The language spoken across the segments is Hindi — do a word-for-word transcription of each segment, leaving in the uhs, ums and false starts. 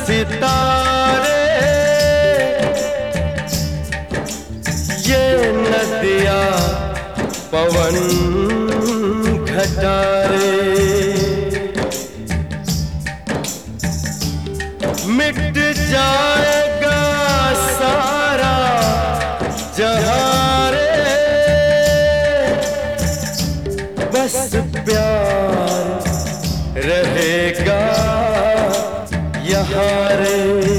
सितारे, ये नदियाँ पवन घटारे, मिट जाएगा सारा जहां रे, बस प्यार रहेगा यहाँ रे।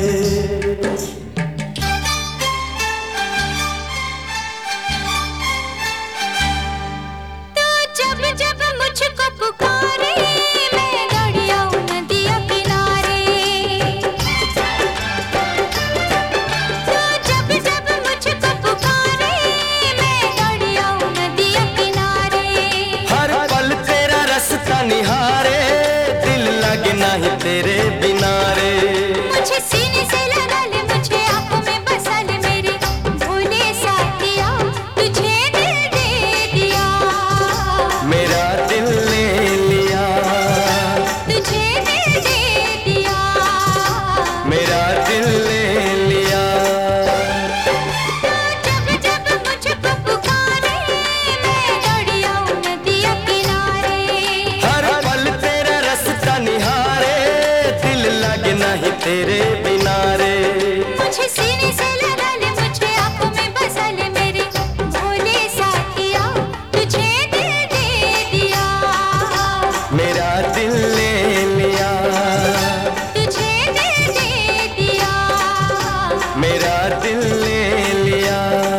निहारे दिल लगे नहीं तेरे बिना रे, मुझे सीने से लगा ले, मुझे आंखों में बसा ले, मेरे भोले साथिया तुझे दिल दे दिया, मेरा दिल ले लिया, तुझे दिल दे दिया, मेरा दिल ले लिया। जब जब मुझको पुकारे मैं दौड़ी आऊं नदिया किनारे, निहारे दिल लगे नहीं तेरे बिना रे, मुझे सीने से लगा ले, मुझे आंखों में बसा ले, मेरे भोले साथिया तुझे दिल दे दिया, मेरा दिल ले लिया, तुझे दिल दे दिया, मेरा दिल ले लिया।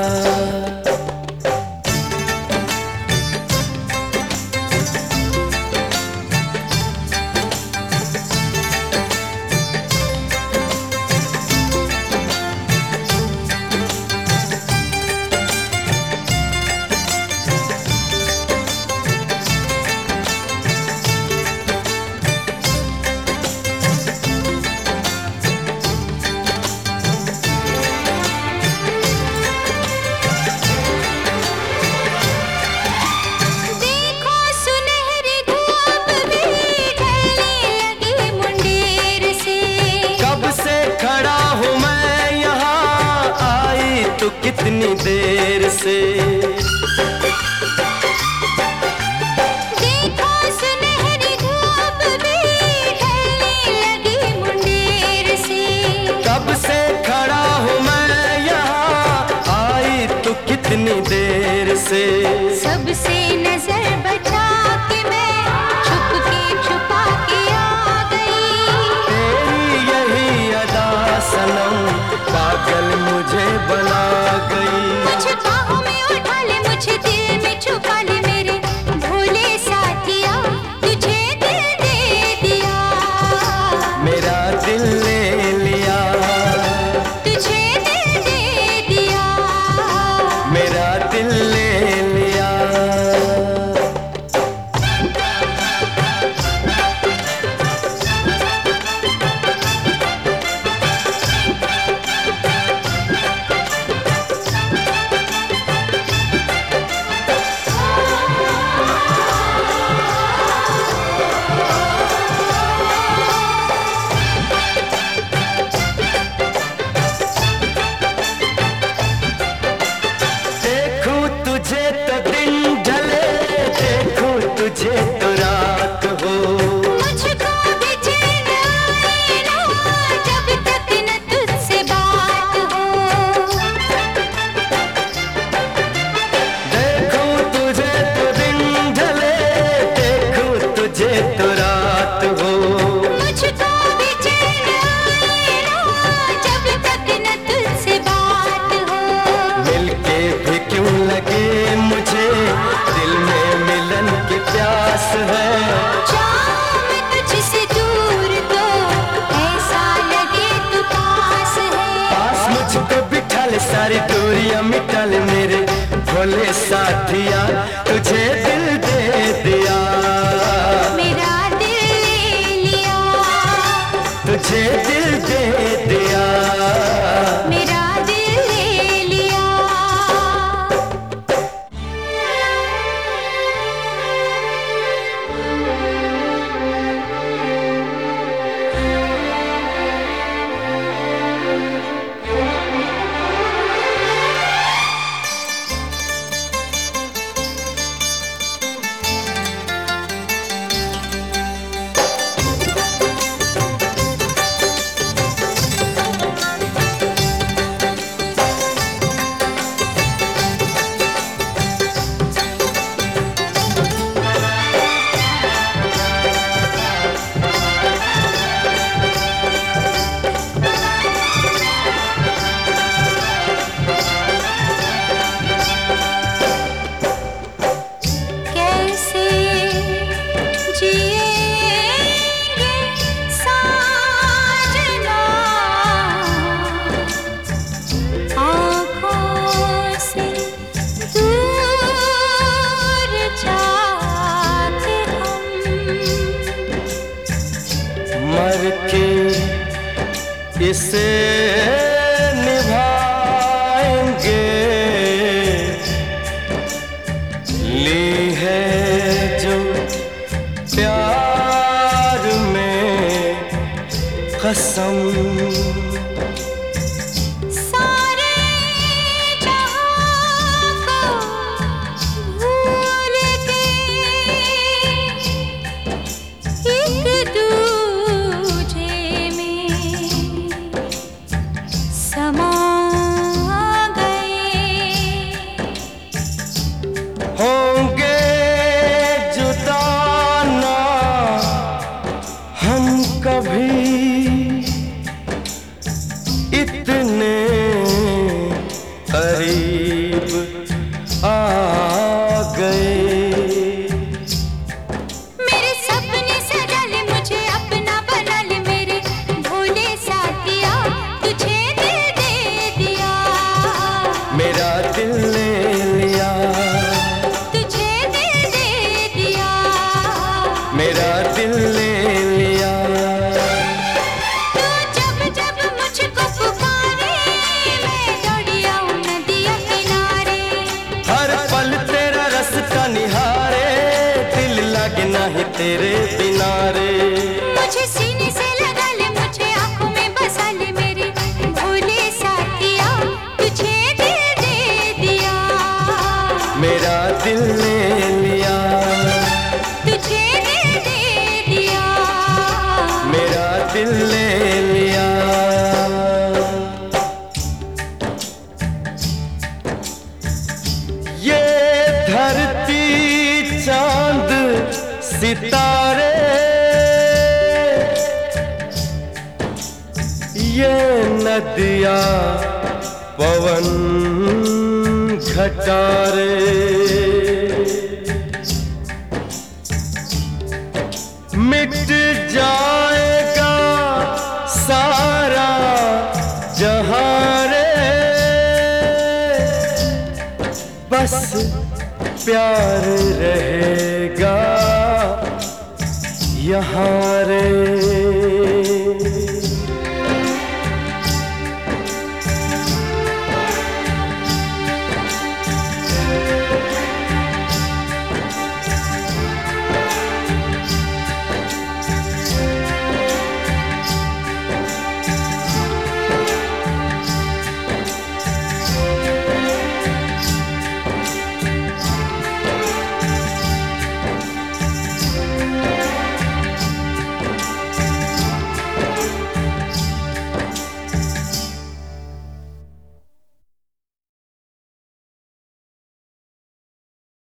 कितनी देर से देखो सुनहरी धूप भी ढलने लगी मुंडेर से, कब से खड़ा हूँ मैं यहाँ, आई तो कितनी देर से, सबसे नजर बचा के मैं छुप के छुपा के आ गई, तेरी यही अदा सनम पागल मुझे बना गई, मुझे बाहों में उठा ले, मुझे दिल में छुपा ले, मेरे भोले साथिया तुझे दिल दे दिया, मेरा दिल ले लिया, तुझे दिल दे दिया, मेरा दिल ले लिया। तुझे तो रात हो, मुझको भी चैन आए ना जब तक न तुझसे बात हो, देखूं तुझे तो दिन ढले, देखूं तुझे तो रात हो, मुझको भी चैन आए ना जब तक न तुझसे बात हो, मिलके भी क्यों लगे मुझे दिल में मिलन की प्यास है, जाऊं मैं तुझसे दूर तो ऐसा लगे तू पास है, पास मुझको बिठा ले, सारी दूरियां मिटा ले, मेरे भोले साथिया तुझे दिल दे दिया, मेरा दिल ले लिया, तुझे दिल दे दिया, मेरा दिल ले लिया। किसे निभाएंगे, ली है जो प्यार में कसम, होंगे जुदा ना हम कभी, इतने करीब आ गए। मेरे सपने सजा ले, मुझे अपना बना ले, मेरे भोले साथिया तुझे दिल दे दिया। मेरा दिल ले लिया, तुझे दिल दे दिया। मेरा दिल ले लिया। तू जब जब मुझको पुकारे, मैं दौड़ी आऊं नदिया किनारे। हर पल तेरा रास्ता निहारे, दिल लगे नहीं तेरे बिना रे। मुझे सीने से लगा ले, मुझे आंखों में बसा ले, मेरे भोले साथिया तुझे दिल दे दिया। मेरा दिल ले लिया, तुझे दिल दे दिया। मेरा दिल ले लिया। ये धरती चांद सितारे, ये नदियाँ पवन घटारे, मिट जाएगा सारा जहां रे, बस प्यार रहेगा यहाँ रे।